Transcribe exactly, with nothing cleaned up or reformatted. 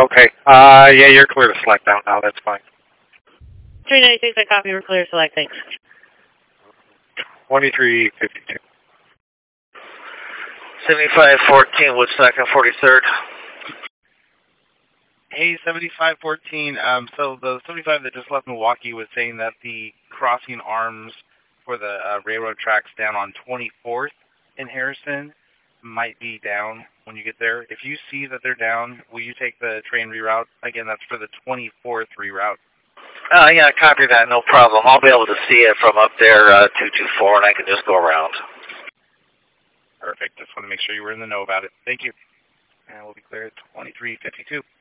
Okay. Uh, yeah, you're clear to select out now. That's fine. three ninety-six, I copy. We're clear to select. Thanks. twenty-three fifty-two. seventy-five fourteen, Woodstock and forty-third. Hey, seventy-five fourteen. Um, so the seventy-five that just left Milwaukee was saying that the crossing arms for the uh, railroad tracks down on twenty-fourth in Harrison might be down when you get there. If you see that they're down, will you take the train reroute? Again, that's for the twenty-fourth reroute. Uh, yeah, copy that, no problem. I'll be able to see it from up there, uh, two two four, and I can just go around. Perfect. Just want to make sure you were in the know about it. Thank you. And we'll be clear at twenty-three fifty-two.